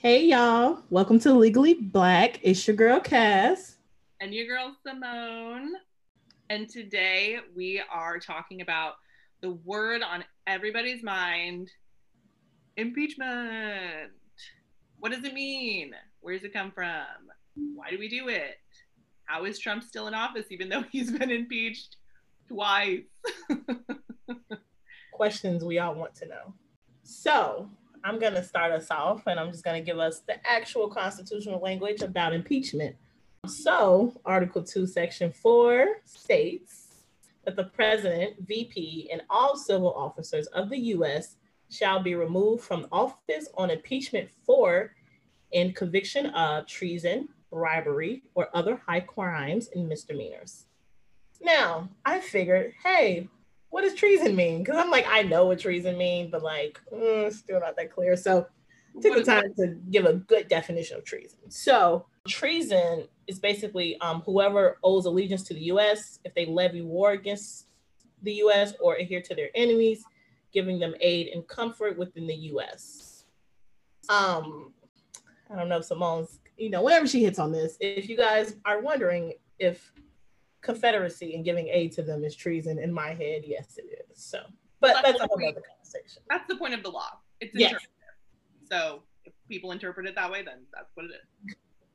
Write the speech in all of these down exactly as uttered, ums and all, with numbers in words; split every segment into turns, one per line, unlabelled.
Hey y'all, welcome to Legally Black. It's your girl Cass.
And your girl Simone. And today we are talking about the word on everybody's mind, impeachment. What does it mean? Where does it come from? Why do we do it? How is Trump still in office even though he's been impeached twice?
Questions we all want to know. So I'm going to start us off and I'm just going to give us the actual constitutional language about impeachment. So Article two, Section four states that the president, V P, and all civil officers of the U S shall be removed from office on impeachment for in conviction of treason, bribery, or other high crimes and misdemeanors. Now, I figured, hey, what does treason mean? Because I'm like, I know what treason means, but like, mm, still not that clear. So I took the time to give a good definition of treason. So treason is basically um, whoever owes allegiance to the U S, if they levy war against the U S or adhere to their enemies, giving them aid and comfort within the U S. Um, I don't know if Simone's, you know, whenever she hits on this, if you guys are wondering if Confederacy and giving aid to them is treason, in my head, yes, it is. So, but that's, that's a whole other conversation.
That's the point of the law. It's interpretive. Yes. So if people interpret it that way, then that's what it is.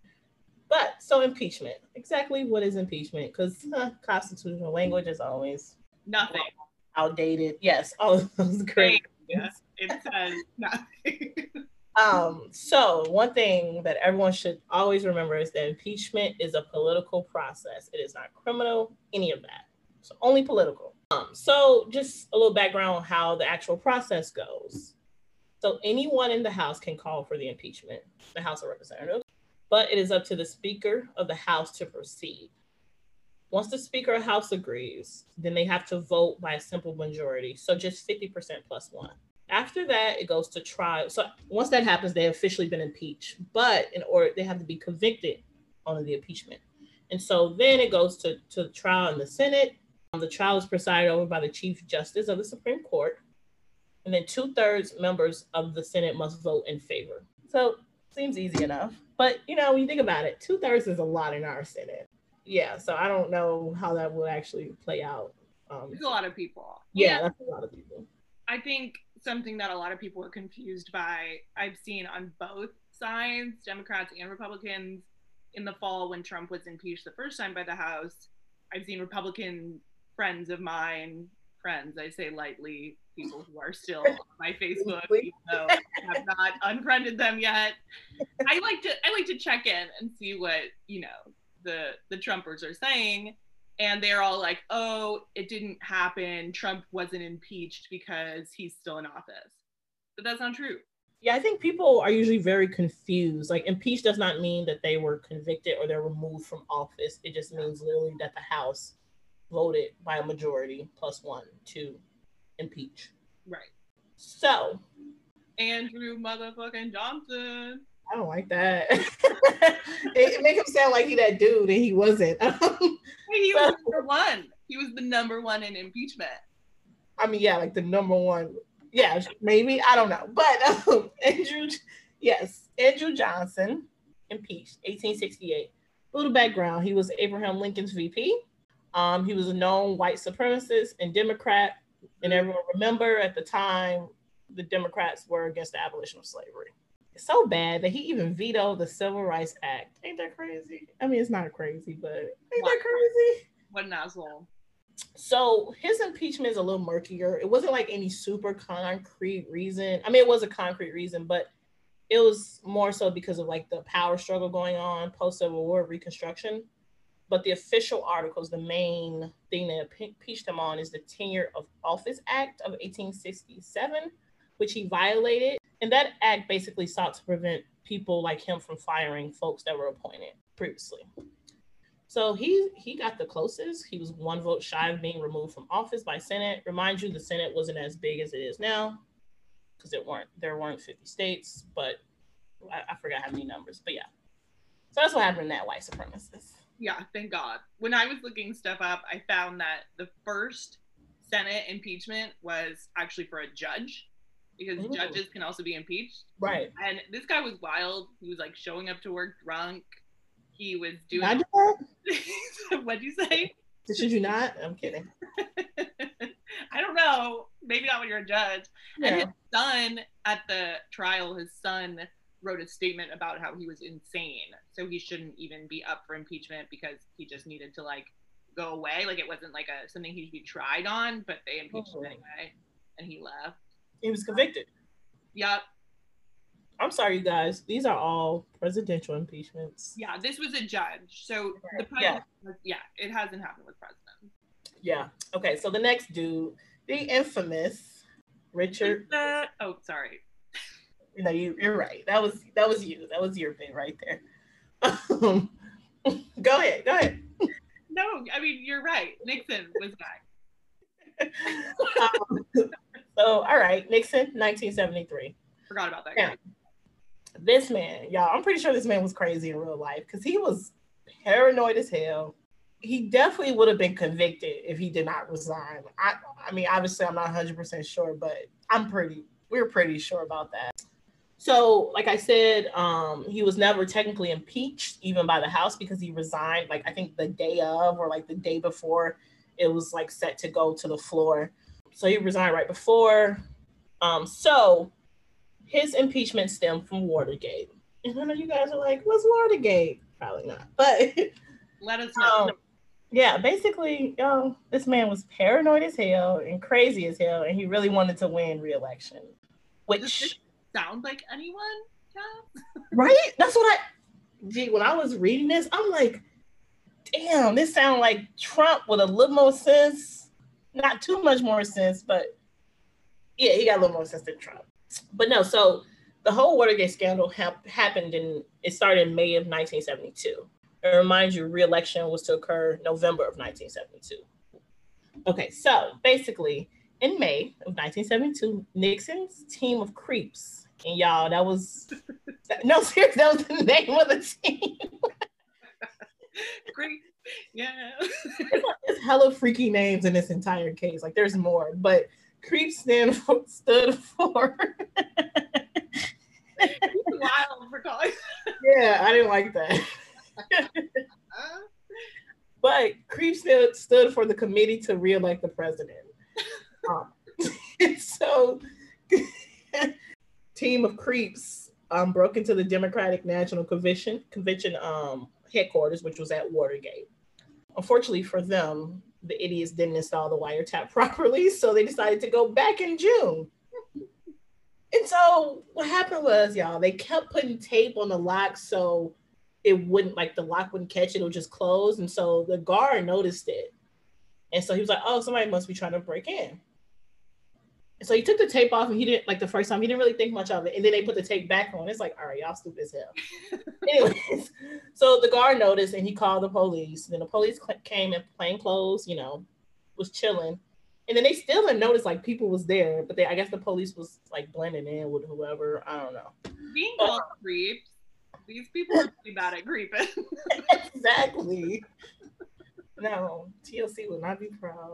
But so impeachment, exactly what is impeachment? Because huh, constitutional language is always
nothing
outdated. Yes, all of those great.
Yes, it says nothing.
Um, so one thing that everyone should always remember is that impeachment is a political process. It is not criminal, any of that. So only political. Um, so just a little background on how the actual process goes. So anyone in the House can call for the impeachment, the House of Representatives, but it is up to the Speaker of the House to proceed. Once the Speaker of the House agrees, then they have to vote by a simple majority. So just fifty percent plus one. After that, it goes to trial. So once that happens, they have officially been impeached, but in order, they have to be convicted on the impeachment. And so then it goes to, to trial in the Senate. Um, the trial is presided over by the Chief Justice of the Supreme Court. And then two thirds members of the Senate must vote in favor. So seems easy enough. But, you know, when you think about it, two thirds is a lot in our Senate. Yeah, so I don't know how that will actually play out.
Um, There's a lot of people.
Yeah, yeah, that's a lot of people.
I think something that a lot of people are confused by, I've seen on both sides, Democrats and Republicans, in the fall when Trump was impeached the first time by the House. I've seen Republican friends of mine, friends, I say lightly, people who are still on my Facebook, even though I have not unfriended them yet. I like to I like to check in and see what, you know, the the Trumpers are saying. And they're all like, oh, it didn't happen. Trump wasn't impeached because he's still in office. But that's not true.
Yeah, I think people are usually very confused. Like, impeached does not mean that they were convicted or they're removed from office. It just means literally that the House voted by a majority plus one to impeach.
Right.
So.
Andrew motherfucking Johnson.
I don't like that. It make him sound like he that dude and he wasn't.
He was number one. He was the number one in impeachment.
I mean, yeah, like the number one. Yeah, maybe. I don't know. But um, Andrew, yes, Andrew Johnson, impeached, eighteen sixty-eight. A little background. He was Abraham Lincoln's V P. Um, he was a known white supremacist and Democrat. And everyone remember at the time, the Democrats were against the abolition of slavery. It's so bad that he even vetoed the Civil Rights Act. Ain't that crazy? I mean, it's not crazy, but ain't
what?
that crazy?
What an asshole.
So his impeachment is a little murkier. It wasn't like any super concrete reason. I mean, it was a concrete reason, but it was more so because of like the power struggle going on post-Civil War Reconstruction. But the official articles, the main thing that impeached him on is the Tenure of Office Act of eighteen sixty-seven, which he violated. And that act basically sought to prevent people like him from firing folks that were appointed previously. So he he got the closest. He was one vote shy of being removed from office by Senate. Remind you, the Senate wasn't as big as it is now because it weren't there weren't fifty states, but I, I forgot how many numbers. But yeah, so that's what happened in that white supremacist.
Yeah, thank God. When I was looking stuff up, I found that the first Senate impeachment was actually for a judge. because
Ooh.
judges can also be impeached.
Right.
And this guy was wild. He was like showing up to work drunk. He was doing.
I
did What'd you say?
Should you not? I'm kidding.
I don't know. Maybe not when you're a judge.
Yeah.
And his son at the trial, his son wrote a statement about how he was insane. So he shouldn't even be up for impeachment because he just needed to like go away. Like it wasn't like a something he should be tried on, but they impeached
oh.
him anyway. And he left.
He was convicted.
Yep.
I'm sorry, you guys. These are all presidential impeachments.
Yeah, this was a judge. So the
president,
yeah. yeah, it hasn't happened with president.
Yeah. Okay. So the next dude, the infamous Richard.
Uh, oh, sorry.
No, you, you're right. That was that was you. That was your thing right there. Um, go ahead. Go ahead.
No, I mean you're right. Nixon was back.
um, so all right, Nixon, nineteen seventy-three.
Forgot about that guy.
Yeah. This man, y'all, I'm pretty sure this man was crazy in real life because he was paranoid as hell. He definitely would have been convicted if he did not resign. I, I mean, obviously, I'm not one hundred percent sure, but I'm pretty, we're pretty sure about that. So, like I said, um, he was never technically impeached, even by the House, because he resigned, like, I think the day of or like the day before it was like set to go to the floor. So he resigned right before. Um, so his impeachment stemmed from Watergate. And I know you guys are like, what's Watergate? Probably not, but
let us know.
Um, yeah, basically, yo, this man was paranoid as hell and crazy as hell, and he really wanted to win re-election. Which
sound like anyone? Yeah.
Right? That's what I. Gee, when I was reading this, I'm like, damn, this sounds like Trump with a little more sense. Not too much more sense, but yeah, he got a little more sense than Trump. But no, so the whole Watergate scandal ha- happened in, it started in May of nineteen seventy-two. And remind you, re-election was to occur November of nineteen seventy-two. Okay, so basically, in May of nineteen seventy-two, Nixon's team of creeps, and y'all, that was, no, seriously, that was the name of the team.
Creep, yeah.
It's hella freaky names in this entire case. Like, there's more, but creeps stand for, stood for.
Wild for calling.
Yeah, I didn't like that. But creep stood, stood for the committee to re-elect the president. Um, so, team of creeps um, broke into the Democratic National Convention convention um, headquarters, which was at Watergate. Unfortunately for them, the idiots didn't install the wiretap properly, so they decided to go back in June. And so what happened was, y'all, they kept putting tape on the lock so it wouldn't, like the lock wouldn't catch it, it would just close. And so the guard noticed it. And so he was like, oh, somebody must be trying to break in. And so he took the tape off and he didn't, like the first time, he didn't really think much of it. And then they put the tape back on. It's like, all right, y'all stupid as hell. Anyways, so the guard noticed and he called the police. And then the police came in plain clothes, you know, was chilling. And then they still didn't notice like people was there, but they, I guess the police was like blending in with whoever. I don't know.
Being called uh, creeps. These people are pretty bad at creeping.
Exactly. No, T L C would not be proud.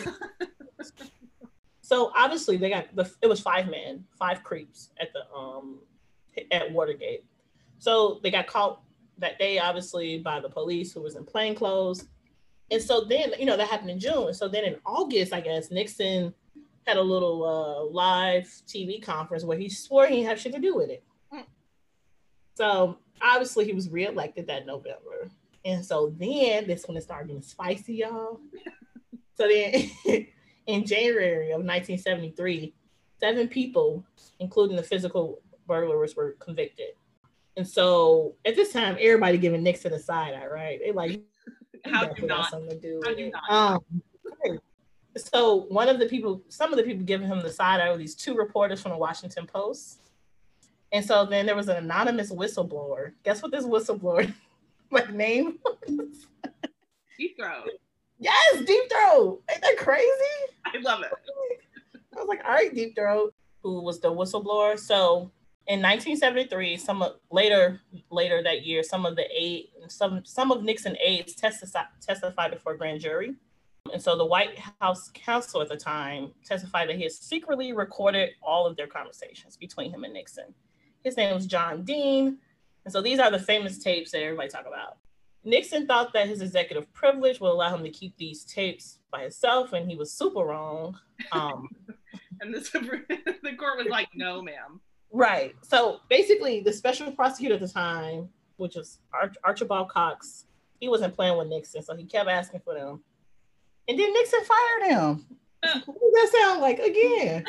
So obviously they got the, it was five men, five creeps at the um at Watergate. So they got caught that day, obviously, by the police who was in plain clothes. And so then, you know, that happened in June. And so then in August, I guess, Nixon had a little uh, live T V conference where he swore he didn't have shit to do with it. Mm. So obviously he was reelected that November. And so then this one started getting spicy, y'all. So then in January of nineteen seventy-three, seven people, including the physical burglars, were convicted. And so at this time, everybody giving Nixon a side eye, right? They like,
how do you not?
Something to do
How
with
do you
it.
not?
Um, so one of the people, some of the people giving him the side eye were these two reporters from the Washington Post. And so then there was an anonymous whistleblower. Guess what this whistleblower like name was?
Deep Throat.
Yes, Deep Throat. Ain't that crazy?
I love it.
I was like, all right, Deep Throat, who was the whistleblower. So in nineteen seventy-three, some of, later later that year, some of the aid, some some of Nixon aides testified testified before a grand jury. And so the White House counsel at the time testified that he had secretly recorded all of their conversations between him and Nixon. His name was John Dean. And so these are the famous tapes that everybody talk about. Nixon thought that his executive privilege would allow him to keep these tapes by himself, and he was super wrong. Um,
and the, the court was like, no, ma'am.
Right. So basically, the special prosecutor at the time, which was Arch- Archibald Cox, he wasn't playing with Nixon, so he kept asking for them. And then Nixon fired him. Uh, what does that sound like? Again,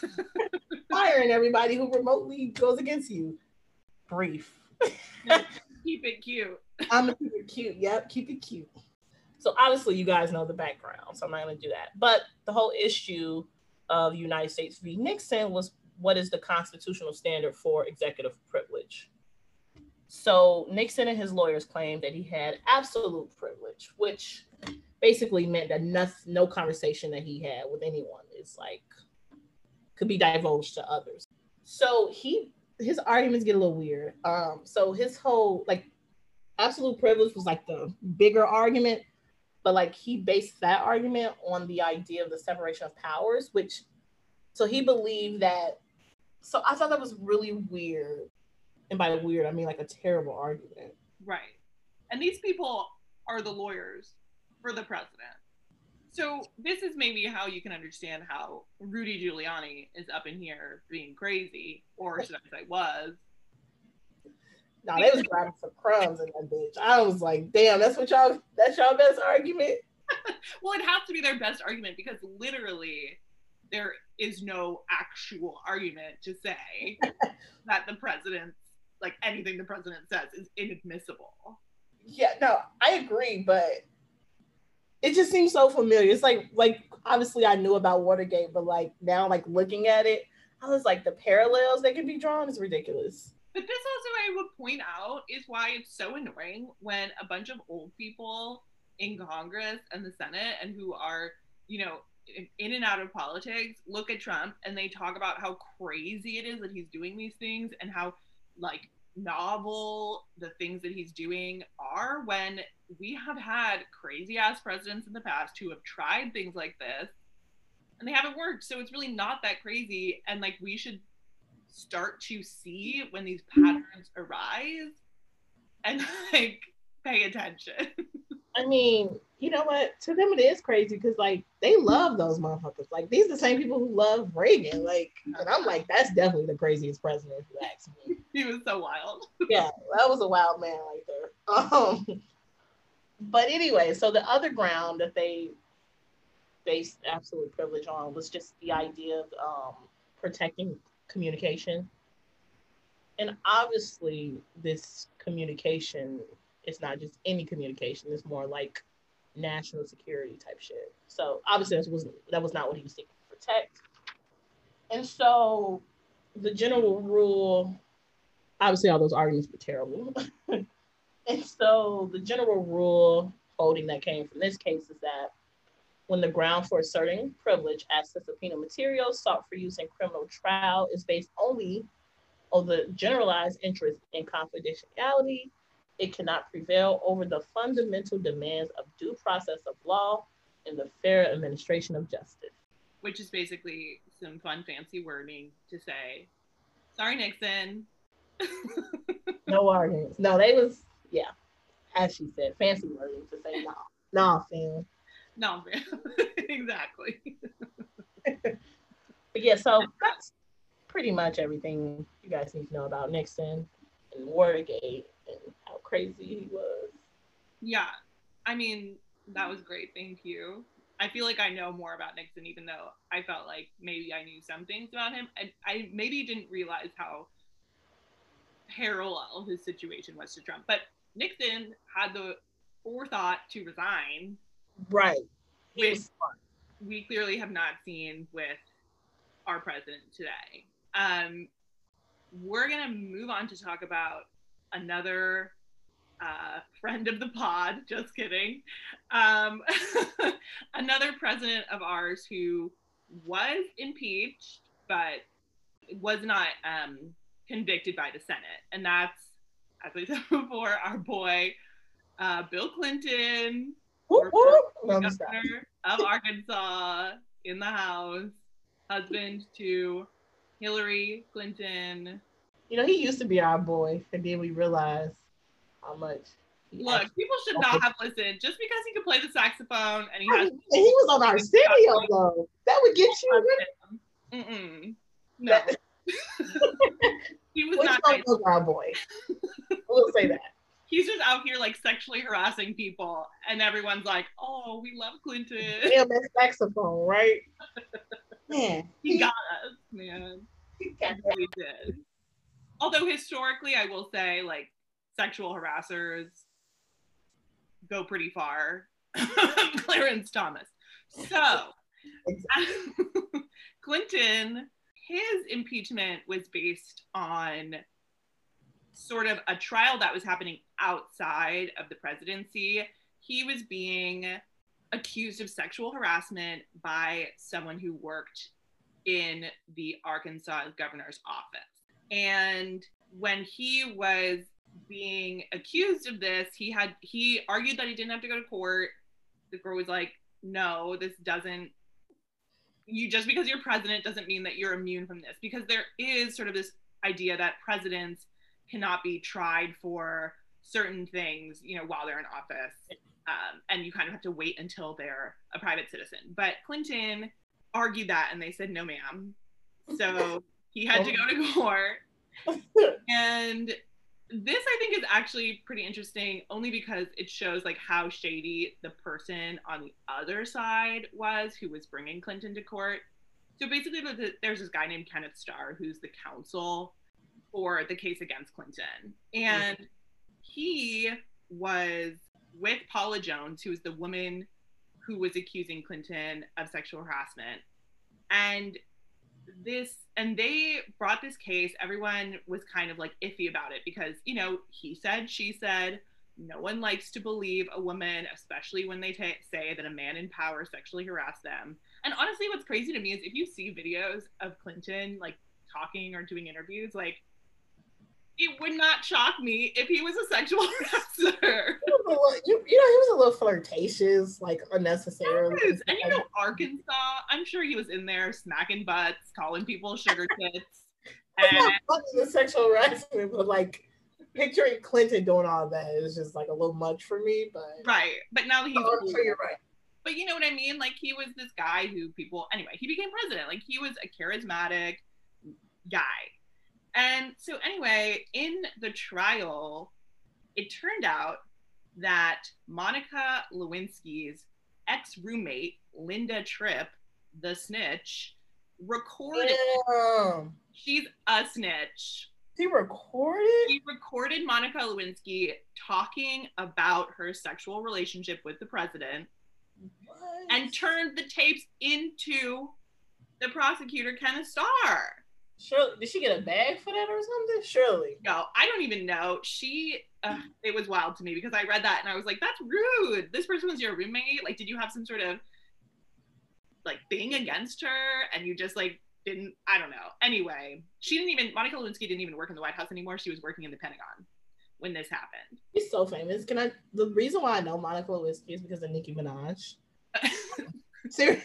firing everybody who remotely goes against you. Brief.
Keep it cute.
I'm gonna keep it cute. Yep, keep it cute. So obviously, you guys know the background, so I'm not gonna do that. But the whole issue of United States v. Nixon was, what is the constitutional standard for executive privilege? So Nixon and his lawyers claimed that he had absolute privilege, which basically meant that no, no conversation that he had with anyone is like, could be divulged to others. So he, his arguments get a little weird. Um, so his whole, like, absolute privilege was like the bigger argument, but like he based that argument on the idea of the separation of powers, which, so he believed that, so I thought that was really weird. And by weird, I mean like a terrible argument.
Right. And these people are the lawyers for the president. So this is maybe how you can understand how Rudy Giuliani is up in here being crazy, or should I say was.
No, they was grabbing some crumbs in that bitch. I was like, damn, that's what y'all, that's y'all best argument?
Well, it has to be their best argument because literally there is no actual argument to say that the president, like anything the president says is inadmissible.
Yeah, no, I agree, but it just seems so familiar. It's like, like obviously I knew about Watergate, but like now, like looking at it, I was like, the parallels that can be drawn is ridiculous.
But this also, I would point out, is why it's so annoying when a bunch of old people in Congress and the Senate and who are, you know, in and out of politics look at Trump and they talk about how crazy it is that he's doing these things and how like novel the things that he's doing are, when we have had crazy ass presidents in the past who have tried things like this and they haven't worked. So it's really not that crazy. And like, we should start to see when these patterns arise and like pay attention.
I mean, you know what? To them it is crazy because like they love those motherfuckers. Like these are the same people who love Reagan. Like, and I'm like, that's definitely the craziest president if you ask me.
He was so wild.
Yeah, that was a wild man right there. Um, but anyway, so the other ground that they based absolute privilege on was just the idea of um, protecting communication. And obviously this communication is not just any communication, it's more like national security type shit. So obviously that was that was not what he was seeking to protect. And so the general rule, obviously all those arguments were terrible. And so the general rule holding that came from this case is that when the ground for asserting privilege as to subpoena material sought for use in criminal trial is based only on the generalized interest in confidentiality, it cannot prevail over the fundamental demands of due process of law and the fair administration of justice.
Which is basically some fun, fancy wording to say, sorry, Nixon.
No arguments. No, they was, yeah, as she said, fancy wording to say, no, nah, fam.
No, exactly.
But yeah, so that's pretty much everything you guys need to know about Nixon and Watergate and how crazy he was.
Yeah, I mean, that was great. Thank you. I feel like I know more about Nixon, even though I felt like maybe I knew some things about him. And I maybe didn't realize how parallel his situation was to Trump. But Nixon had the forethought to resign.
Right.
Which we clearly have not seen with our president today. Um, we're going to move on to talk about another uh, friend of the pod, just kidding. Um, another president of ours who was impeached, but was not um, convicted by the Senate. And that's, as I said before, our boy, uh, Bill Clinton.
Whoop, whoop. No, I'm just
governor of Arkansas in the House, husband to Hillary Clinton.
You know, he used to be our boy, and then we realized how much.
Look, people should not have listened just because he could play the saxophone and he has.
He was on our stereo though. That would get you.
Mm-mm. No, he was not.
Nice. Our boy. We'll say that.
He's just out here like sexually harassing people, and everyone's like, "Oh, we love Clinton."
Damn, that saxophone, right? Man,
he, he got us, man. He really did. Although historically, I will say, like, sexual harassers go pretty far. Clarence Thomas. So, exactly. Clinton, his impeachment was based on sort of a trial that was happening outside of the presidency. He was being accused of sexual harassment by someone who worked in the Arkansas governor's office. And when he was being accused of this, he had he argued that he didn't have to go to court. The court was like, no, this doesn't, you just because you're president doesn't mean that you're immune from this, because there is sort of this idea that presidents cannot be tried for certain things, you know, while they're in office. Um, and you kind of have to wait until they're a private citizen. But Clinton argued that, and they said, no, ma'am. So he had to go to court. And this, I think, is actually pretty interesting, only because it shows like how shady the person on the other side was who was bringing Clinton to court. So basically, there's this guy named Kenneth Starr, who's the counsel for the case against Clinton. And he was with Paula Jones, who was the woman who was accusing Clinton of sexual harassment. And this, and they brought this case. Everyone was kind of like iffy about it because, you know, he said, she said, no one likes to believe a woman, especially when they t- say that a man in power sexually harassed them. And honestly, what's crazy to me is if you see videos of Clinton, like, talking or doing interviews, like, it would not shock me if he was a sexual harasser.
You, you know, he was a little flirtatious, like unnecessarily.
Yes. And you know, Arkansas, I'm sure he was in there smacking butts, calling people sugar tits.
And not the sexual harassment, but like picturing Clinton doing all that is just like a little much for me. But
right, but now that he's,
oh, I'm sure you're right.
But you know what I mean? Like he was this guy who people, anyway, he became president. Like he was a charismatic guy. And so anyway, in the trial, it turned out that Monica Lewinsky's ex-roommate, Linda Tripp, the snitch, recorded.
Damn.
She's a snitch.
She recorded?
She recorded Monica Lewinsky talking about her sexual relationship with the president.
What?
And turned the tapes into the prosecutor, Kenneth Starr.
Surely, did she get a bag for that or something? Surely.
No, I don't even know. She, uh, it was wild to me because I read that and I was like, that's rude. This person was your roommate. Like, did you have some sort of like thing against her and you just like didn't, I don't know. Anyway, she didn't even, Monica Lewinsky didn't even work in the White House anymore. She was working in the Pentagon when this happened.
She's so famous. Can I, the reason why I know Monica Lewinsky is because of Nicki Minaj. Seriously.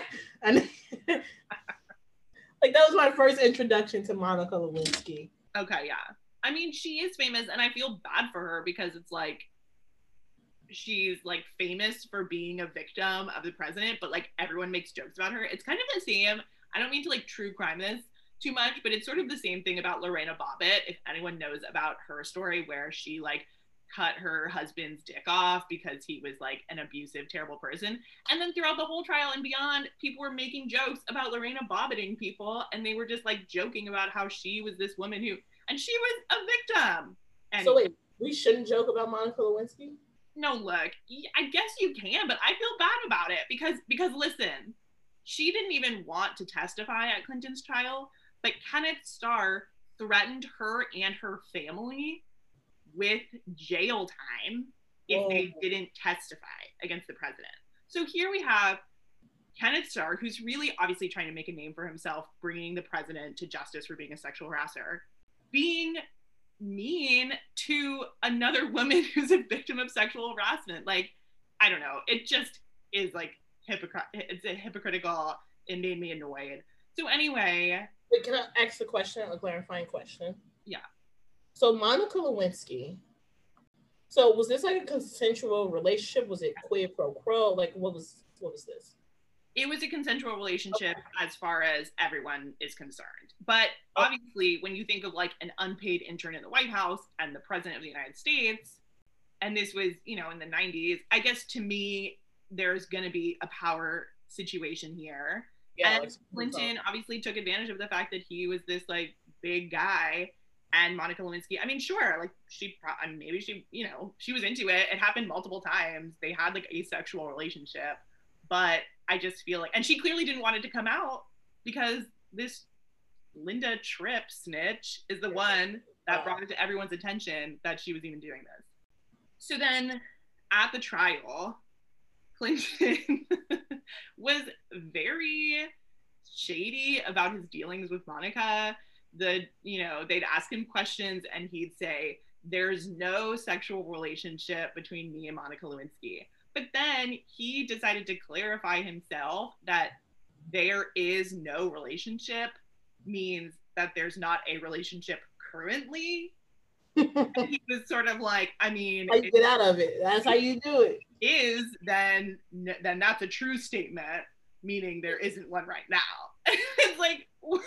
Like, that was my first introduction to Monica Lewinsky.
Okay, yeah. I mean, she is famous, and I feel bad for her because it's like, she's, like, famous for being a victim of the president, but, like, everyone makes jokes about her. It's kind of the same. I don't mean to, like, true crime this too much, but it's sort of the same thing about Lorena Bobbitt, if anyone knows about her story, where she, like, cut her husband's dick off because he was like an abusive, terrible person. And then throughout the whole trial and beyond, people were making jokes about Lorena Bobbitting people, and they were just like joking about how she was this woman who, and she was a victim. Anyway.
So wait, we shouldn't joke about Monica Lewinsky?
No, look, I guess you can, but I feel bad about it because, because listen, she didn't even want to testify at Clinton's trial, but Kenneth Starr threatened her and her family with jail time if oh. they didn't testify against the president. So here we have Kenneth Starr, who's really obviously trying to make a name for himself, bringing the president to justice for being a sexual harasser, being mean to another woman who's a victim of sexual harassment. Like, I don't know. It just is like hypocrite. It's a hypocritical. It made me annoyed. So anyway.
Wait, can I ask a question, a clarifying question?
Yeah.
So Monica Lewinsky, so was this like a consensual relationship? Was it quid pro quo? Like what was what was this?
It was a consensual relationship okay. as far as everyone is concerned. But obviously, when you think of like an unpaid intern in the White House and the president of the United States, and this was, you know, in the nineties, I guess to me, there's going to be a power situation here. Yeah, and like Clinton obviously took advantage of the fact that he was this like big guy, and Monica Lewinsky, I mean, sure, like she, I mean, maybe she, you know, she was into it. It happened multiple times. They had like a sexual relationship, but I just feel like, and she clearly didn't want it to come out because this Linda Tripp snitch is the one that brought it to everyone's attention that she was even doing this. So then at the trial, Clinton was very shady about his dealings with Monica. The, you know, they'd ask him questions and he'd say, there's no sexual relationship between me and Monica Lewinsky. But then he decided to clarify himself that there is no relationship means that there's not a relationship currently. And he was sort of like, I mean,
how you get out of it. That's how you do it.
Is then then that's a true statement, meaning there isn't one right now. It's like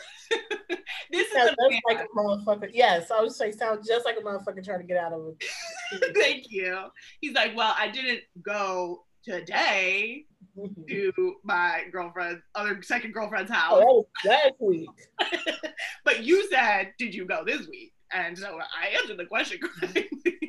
this is
yeah, that's like a motherfucker. Yes, I would say sounds just like a motherfucker trying to get out of it.
Thank you. He's like, well, I didn't go today to my girlfriend's other second girlfriend's house.
Oh, that was last week.
But you said, did you go this week? And so I answered the question correctly.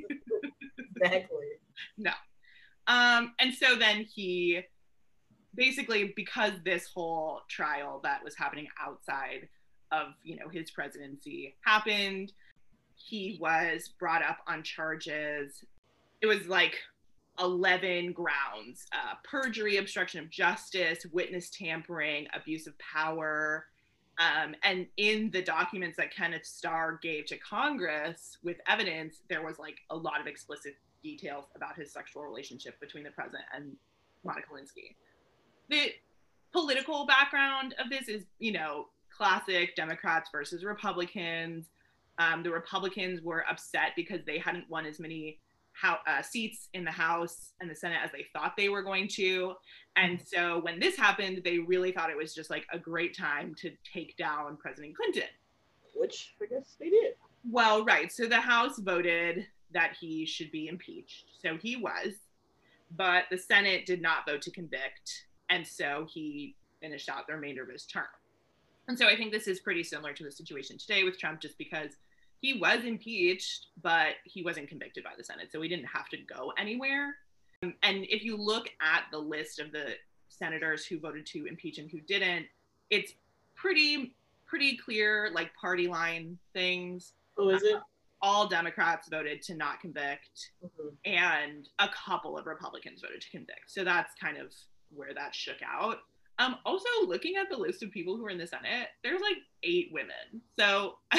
Exactly.
No. Um, and so then he basically, because this whole trial that was happening outside of, you know, his presidency happened, he was brought up on charges. It was like eleven grounds: uh, perjury, obstruction of justice, witness tampering, abuse of power. Um, and in the documents that Kenneth Starr gave to Congress with evidence, there was like a lot of explicit details about his sexual relationship between the president and Monica Lewinsky. The political background of this is, you know, classic Democrats versus Republicans. Um, the Republicans were upset because they hadn't won as many how, uh, seats in the House and the Senate as they thought they were going to. And so when this happened, they really thought it was just like a great time to take down President Clinton.
Which I guess they did.
Well, right. So the House voted that he should be impeached. So he was, but the Senate did not vote to convict. And so he finished out the remainder of his term. And so I think this is pretty similar to the situation today with Trump, just because he was impeached, but he wasn't convicted by the Senate. So he didn't have to go anywhere. Um, and if you look at the list of the senators who voted to impeach and who didn't, it's pretty, pretty clear, like party line things.
Oh, is it?
Uh, all Democrats voted to not convict,
mm-hmm.
and a couple of Republicans voted to convict. So that's kind of where that shook out. Um, also, looking at the list of people who are in the Senate, there's like eight women. So I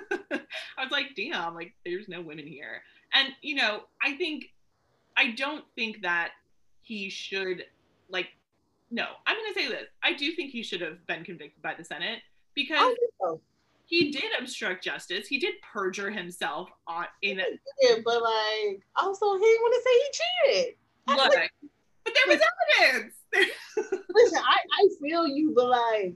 was like, damn, like there's no women here. And, you know, I think, I don't think that he should, like, no, I'm going to say this. I do think he should have been convicted by the Senate because
so.
he did obstruct justice. He did perjure himself on in a,
yeah, but like, also he didn't want to say he cheated.
Look, like, but there was evidence.
Listen, I, I feel you, but like,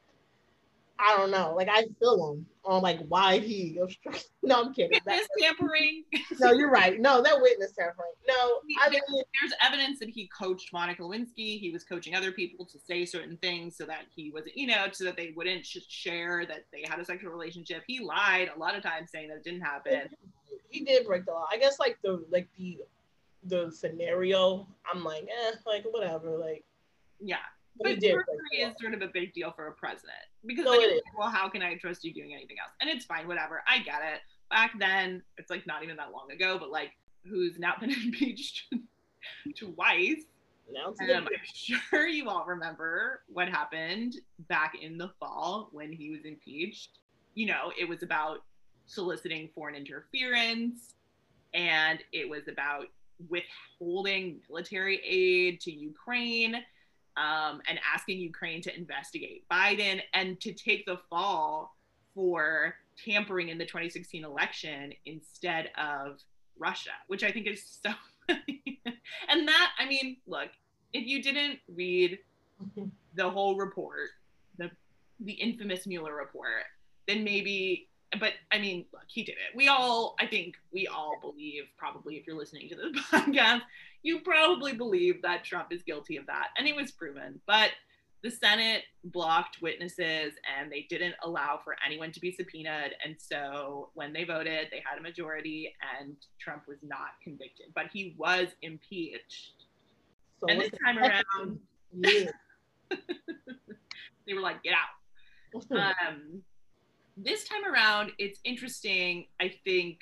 I don't know. Like, I feel him on like why he obstructed. No, I'm kidding.
Witness tampering.
No, you're right. No, that witness tampering. No, I mean,
there's evidence that he coached Monica Lewinsky. He was coaching other people to say certain things so that he was, you know, so that they wouldn't sh- share that they had a sexual relationship. He lied a lot of times saying that it didn't happen.
He did break the law. I guess like the like the the scenario, I'm like, eh, like whatever, like
yeah.
But,
but perjury is sort of a big deal for a president because
no,
then you're like, well, how can I trust you doing anything else? And it's fine, whatever. I get it. Back then, it's like not even that long ago, but like who's now been impeached twice.
Now
um, I'm sure you all remember what happened back in the fall when he was impeached. You know, it was about soliciting foreign interference, and it was about withholding military aid to Ukraine, um, and asking Ukraine to investigate Biden and to take the fall for tampering in the twenty sixteen election instead of Russia, which I think is so funny. And that, I mean, look, if you didn't read the whole report, the the infamous Mueller report, then maybe, but I mean, look, he did it. We all, I think we all believe, probably if you're listening to this podcast, you probably believe that Trump is guilty of that. And it was proven. But the Senate blocked witnesses and they didn't allow for anyone to be subpoenaed. And so when they voted, they had a majority and Trump was not convicted, but he was impeached. So and this time around, yeah. They were like, get out. Um, this time around, it's interesting. I think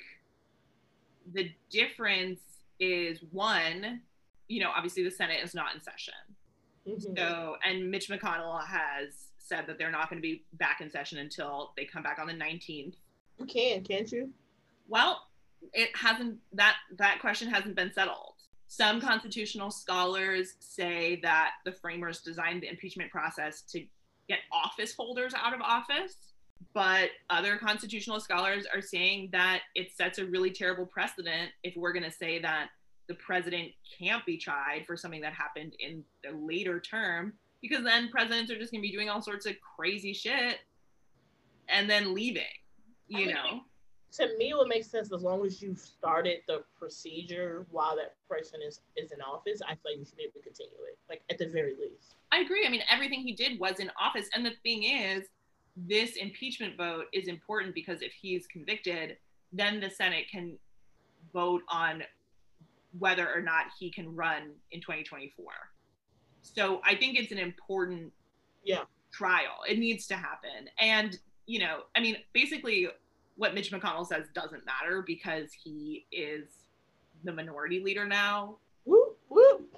the difference is, one, you know, obviously the Senate is not in session. Mm-hmm. So, and Mitch McConnell has said that they're not going to be back in session until they come back on the nineteenth.
You can, can't you?
Well, it hasn't, that, that question hasn't been settled. Some constitutional scholars say that the framers designed the impeachment process to get office holders out of office, but other constitutional scholars are saying that it sets a really terrible precedent if we're going to say that the president can't be tried for something that happened in the later term, because then presidents are just going to be doing all sorts of crazy shit and then leaving, you I mean, know?
To me, it would make sense as long as you've started the procedure while that person is, is in office. I feel like you should be able to continue it, like at the very least.
I agree. I mean, everything he did was in office. And the thing is, this impeachment vote is important because if he's convicted, then the Senate can vote on whether or not he can run in twenty twenty-four. So I think it's an important
yeah.
trial. It needs to happen. And, you know, I mean, basically what Mitch McConnell says doesn't matter because he is the minority leader now.
Whoop, whoop.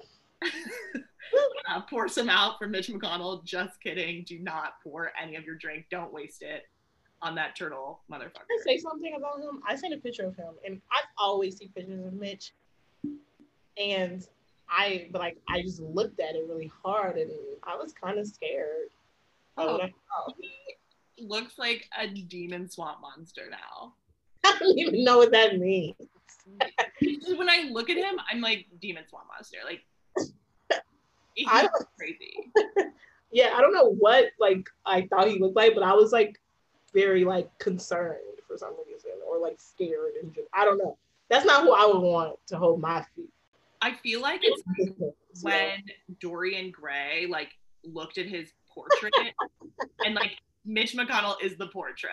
uh, pour some out for Mitch McConnell. Just kidding. Do not pour any of your drink. Don't waste it on that turtle motherfucker.
Can I say something about him? I seen a picture of him, and I've always seen pictures of Mitch. And I, but like, I just looked at it really hard, and I was kind of scared.
Oh, oh, he looks like a demon swamp monster now.
I don't even know what that means.
When I look at him, I'm like demon swamp monster. Like, he's crazy.
Yeah, I don't know what like I thought he looked like, but I was like very like concerned for some reason, or like scared, and just I don't know. That's not who I would want to hold my feet.
I feel like it's when Dorian Gray like looked at his portrait and like Mitch McConnell is the portrait.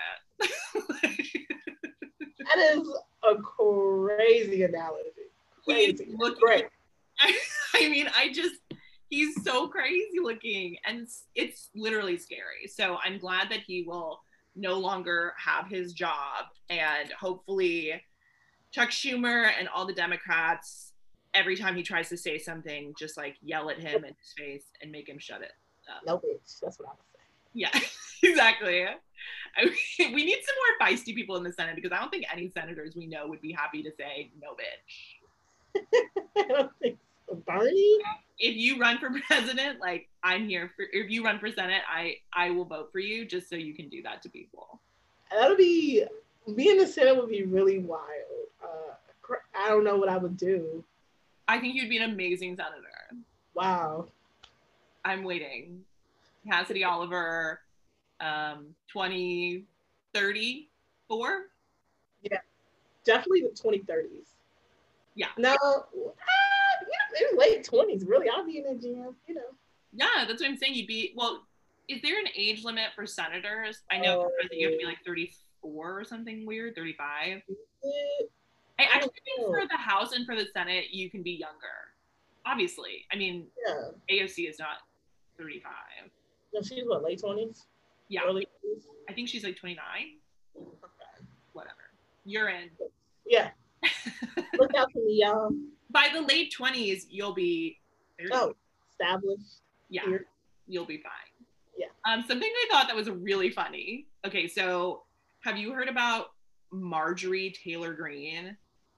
That is a crazy analogy. Crazy.
He's looking, great. I, I mean, I just, he's so crazy looking and it's, it's literally scary. So I'm glad that he will no longer have his job, and hopefully Chuck Schumer and all the Democrats, every time he tries to say something, just like yell at him in his face and make him shut it up.
No bitch, that's what I would say.
Yeah, exactly. I mean, we need some more feisty people in the Senate because I don't think any senators we know would be happy to say no bitch.
I don't think so. Bernie?
If you run for president, like I'm here for, if you run for Senate, I, I will vote for you just so you can do that to people.
That'll be, being in the Senate would be really wild. Uh, I don't know what I would do.
I think you'd be an amazing senator.
Wow.
I'm waiting. Cassidy Oliver, um, twenty thirty-four?
Yeah, definitely the twenty thirties.
Yeah.
No, uh, yeah, maybe late twenties, really. I'll be in the gym, you know.
Yeah, that's what I'm saying. You'd be, well, is there an age limit for senators? I know uh, for president you have to be like thirty-four or something weird, thirty-five. Uh, I actually think for the House and for the Senate, you can be younger. Obviously. I mean,
yeah.
A O C is not thirty-five.
No, she's what, late twenties?
Yeah.
Early twenties?
I think she's like twenty-nine.
Okay.
Whatever. You're in.
Yeah. Look out for me, y'all.
By the late twenties, you'll be
oh, established.
Yeah.
Here.
You'll be fine.
Yeah.
Um, something I thought that was really funny. Okay, so have you heard about Marjorie Taylor Greene?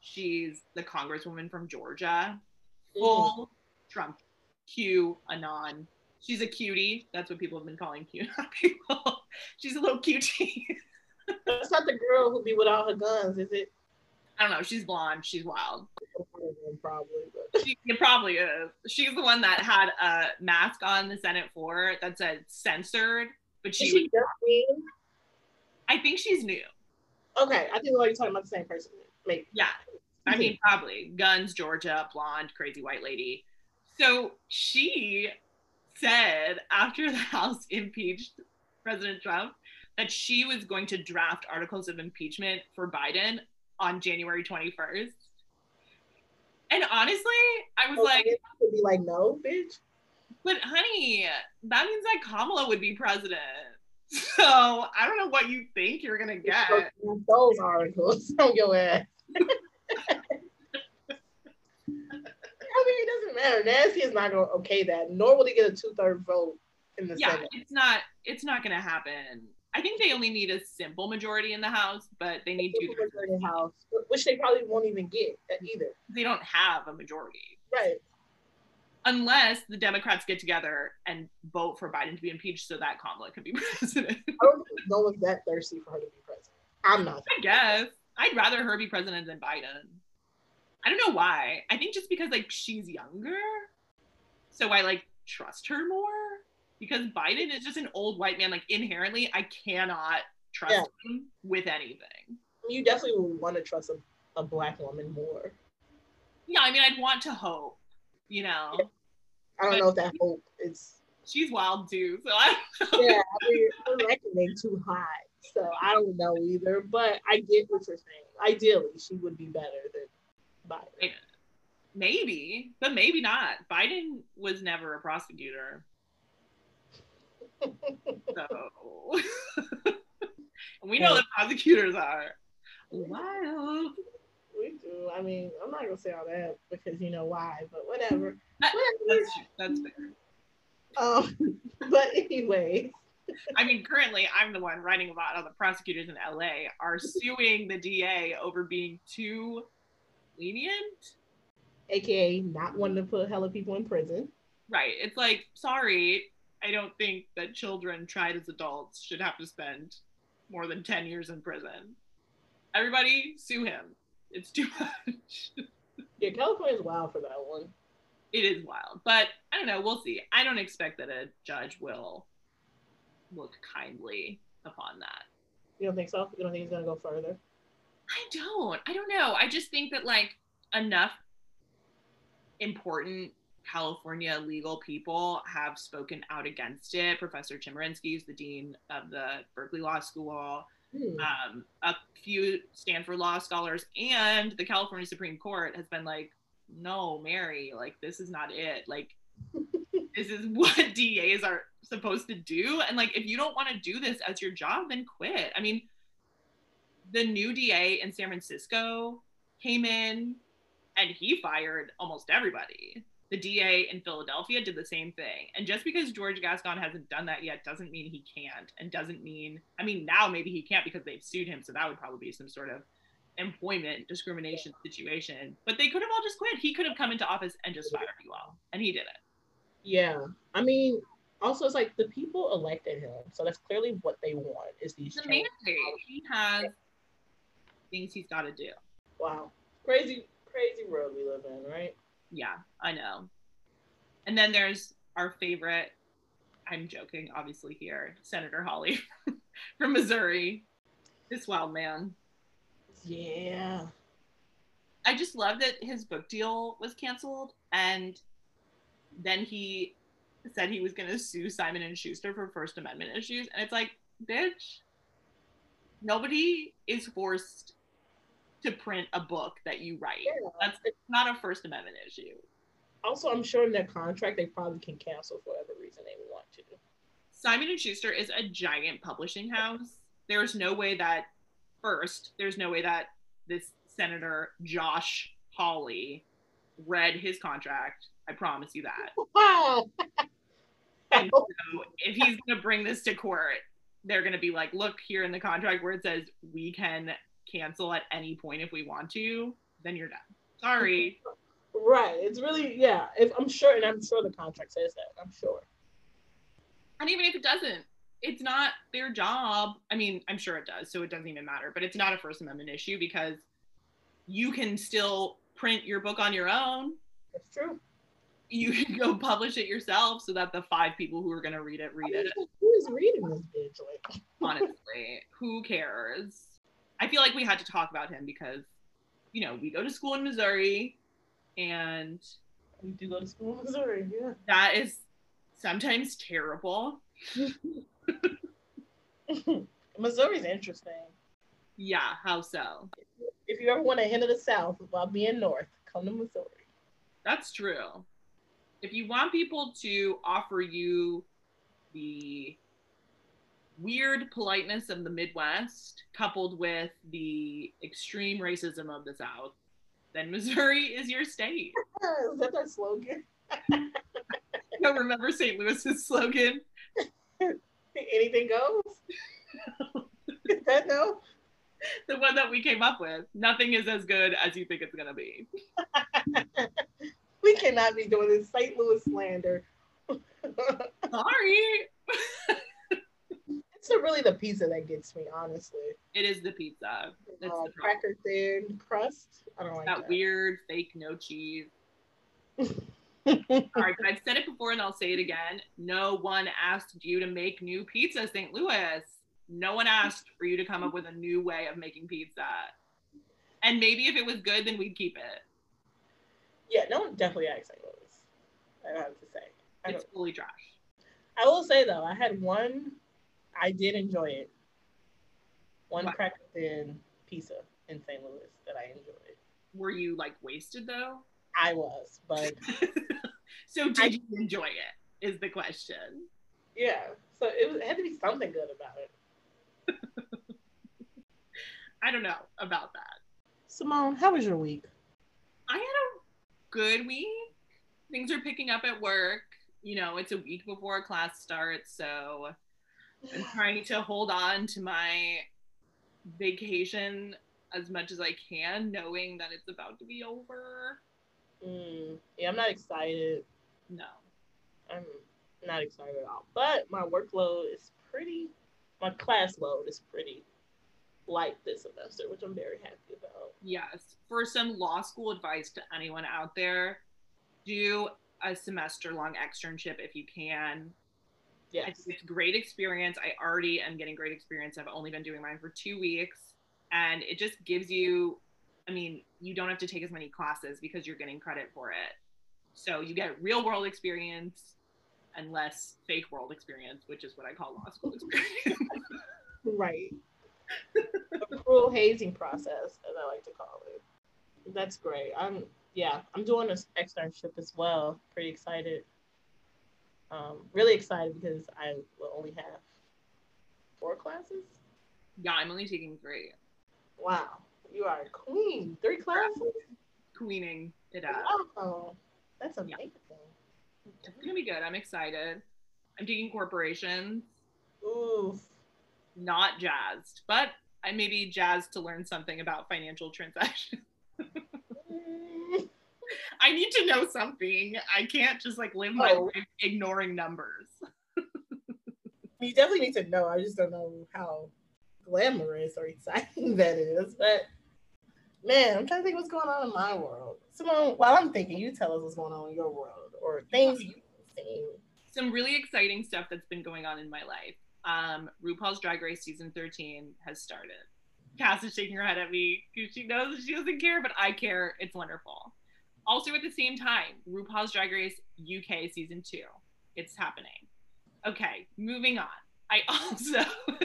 She's the congresswoman from Georgia. Full mm. Trump. Q anon. She's a cutie. That's what people have been calling Q people. She's a little cutie.
That's not the girl who be without her guns, is it?
I don't know. She's blonde. She's wild.
Probably. But.
She, it probably is. She's the one that had a mask on the Senate floor that said censored, but she.
Is she
was,
just new?
I think she's new.
Okay, I think we're talking about the same person. Maybe.
Yeah, I mean probably. Guns, Georgia, blonde, crazy white lady. So she said after the House impeached President Trump that she was going to draft articles of impeachment for Biden on January twenty-first. And honestly, I was
okay,
like,
would be like, no, bitch.
But honey, that means that Kamala would be president. So I don't know what you think you're gonna get.
Those articles on your ass. I mean, it doesn't matter. Nancy is not going to okay that, nor will he get a two-thirds vote in the
yeah,
Senate.
it's not. It's not going to happen. I think they only need a simple majority in the House, but they need two thirds
in the House, which they probably won't even get either.
They don't have a majority,
right?
Unless the Democrats get together and vote for Biden to be impeached, so that Kamala can be president.
I don't think no one's that thirsty for her to be president. I'm not.
I guess I'd rather her be president than Biden. I don't know why. I think just because like she's younger, so I like trust her more. Because Biden is just an old white man. Like inherently, I cannot trust yeah. him with anything.
You definitely would want to trust a, a black woman more.
Yeah, I mean, I'd want to hope, you know.
Yeah. I don't but know if that hope is.
She's wild too, so I
don't know. Yeah, I mean, her reckoning too high, so I don't know either. But I get what you're saying. Ideally, she would be better than Biden.
Maybe, but maybe not. Biden was never a prosecutor. So we know yeah. that prosecutors are wild.
We do. I mean, I'm not gonna say all that because you know why, but whatever.
That, whatever. That's, that's fair.
Um, but anyway.
I mean, currently I'm the one writing about how the prosecutors in L A are suing the D A over being too lenient.
A K A not wanting to put hella people in prison.
Right. It's like, sorry, I don't think that children tried as adults should have to spend more than ten years in prison. Everybody sue him. It's too much.
Yeah, California's wild for that one.
It is wild, but I don't know. We'll see. I don't expect that a judge will look kindly upon that.
You don't think so? You don't think he's gonna go further?
I don't. I don't know. I just think that like enough important California legal people have spoken out against it. Professor Chemerinsky is the dean of the Berkeley Law School. Hmm. Um, a few Stanford law scholars and the California Supreme Court has been like, no, Mary, like this is not it. Like this is what D As are supposed to do. And like, if you don't want to do this as your job, then quit. I mean, the new D A in San Francisco came in and he fired almost everybody. The D A in Philadelphia did the same thing. And just because George Gascon hasn't done that yet doesn't mean he can't, and doesn't mean, I mean, now maybe he can't because they've sued him. So that would probably be some sort of employment discrimination situation. But they could have all just quit. He could have come into office and just fired you all. And he did it.
Yeah. I mean, also it's like the people elected him. So that's clearly what they want is these
the mandate. He has things he's got to do.
Wow. Crazy, crazy world we live in, right?
Yeah, I know. And then there's our favorite, I'm joking, obviously here, Senator Hawley from Missouri. This wild man.
Yeah.
I just love that his book deal was canceled, and then he said he was going to sue Simon and Schuster for First Amendment issues. And it's like, bitch, nobody is forced to print a book that you write. Yeah. That's not a First Amendment issue.
Also, I'm sure in their contract, they probably can cancel for whatever reason they want to.
Simon and Schuster is a giant publishing house. There's no way that, first, there's no way that this Senator Josh Hawley read his contract. I promise you that. Wow. And so if he's going to bring this to court, they're going to be like, look here in the contract where it says we can cancel at any point if we want to. then you're done. Sorry.
Right. It's really, yeah. If I'm sure, and I'm sure the contract says that. I'm sure.
And even if it doesn't, it's not their job. I mean, I'm sure it does, so it doesn't even matter. But it's not a First Amendment issue because you can still print your book on your own.
That's true.
You can go publish it yourself so that the five people who are going to read it read it.
Who is reading this bitch? Like,
honestly, who cares? I feel like we had to talk about him because, you know, we go to school in Missouri, and
we do go to school in Missouri. Yeah,
that is sometimes terrible.
Missouri's interesting.
Yeah, how so?
If you ever want a hint of the South while being North, come to Missouri.
That's true. If you want people to offer you the weird politeness of the Midwest coupled with the extreme racism of the South, then Missouri is your state.
Is that their slogan?
I don't remember Saint Louis's slogan.
Anything goes? Is that no?
The one that we came up with. Nothing is as good as you think it's going to be.
We cannot be doing this Saint Louis slander.
Sorry.
It's really the pizza that gets me, honestly.
It is the pizza. It's
uh,
the
cracker thin crust. I don't like that.
That weird fake no cheese. All right, I've said it before and I'll say it again. No one asked you to make new pizza, Saint Louis. No one asked for you to come up with a new way of making pizza. And maybe if it was good, then we'd keep it.
Yeah, no one definitely asked Saint Louis. I have to say. I
It's fully trash.
I will say, though, I had one, I did enjoy it. One
What?
cracker thin pizza in Saint Louis that I enjoyed.
Were you, like, wasted, though?
I was, but...
So did
I,
you enjoy it, is the question.
Yeah, so it, was, it had to be something good about it.
I don't know about that.
Simone, how was your week?
I had a good week. Things are picking up at work. You know, it's a week before class starts, so I'm trying to hold on to my vacation as much as I can, knowing that it's about to be over.
Mm, yeah, I'm not excited.
No.
I'm not excited at all. But my workload is pretty, my class load is pretty light this semester, which I'm very happy about.
Yes. For some law school advice to anyone out there, do a semester-long externship if you can.
Yes.
It's great experience. I already am getting great experience. I've only been doing mine for two weeks. And it just gives you, I mean, you don't have to take as many classes because you're getting credit for it. So you get real world experience and less fake world experience, which is what I call law school experience.
Right. A cruel hazing process, as I like to call it. That's great. I'm yeah, I'm doing this externship as well. Pretty excited. Um, really excited because I will only have four classes.
Yeah, I'm only taking three.
Wow, you are a queen. Three classes?
Queening it up.
Oh, that's amazing.
Yeah. It's gonna be good. I'm excited. I'm taking corporations.
Ooh.
Not jazzed, but I may be jazzed to learn something about financial transactions. I need to know something. I can't just like live my
Oh.
life ignoring numbers.
You definitely need to know. I just don't know how glamorous or exciting that is. But man, I'm trying to think what's going on in my world. Simone, while I'm thinking, you tell us what's going on in your world or things you've seen.
Some really exciting stuff that's been going on in my life. Um, RuPaul's Drag Race season thirteen has started. Cass is shaking her head at me because she knows that she doesn't care, but I care. It's wonderful. Also at the same time, RuPaul's Drag Race U K season two. It's happening. Okay, moving on. I also,